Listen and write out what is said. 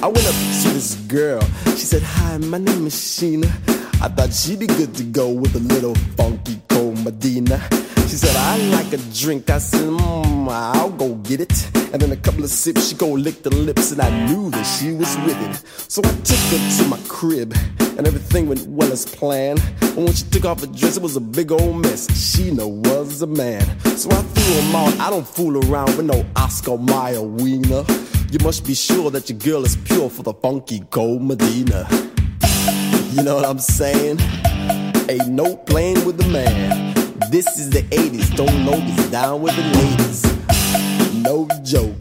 I went up to this girl. She said, hi, my name is Sheena. I thought she'd be good to go with a little funky cold Medina. She said, I like a drink. I said, I'll go get it. And then a couple of sips, she go lick the lips, and I knew that she was with it. So I took her to my crib, and everything went well as planned. And when she took off her dress, it was a big old mess. Sheena was a man. So I threw him out. I don't fool around with no Oscar Mayer wiener. You must be sure that your girl is pure for the funky cold Medina. You know what I'm saying? Ain't no playing with the man. This is the 80s, don't know this down with the ladies. No joke.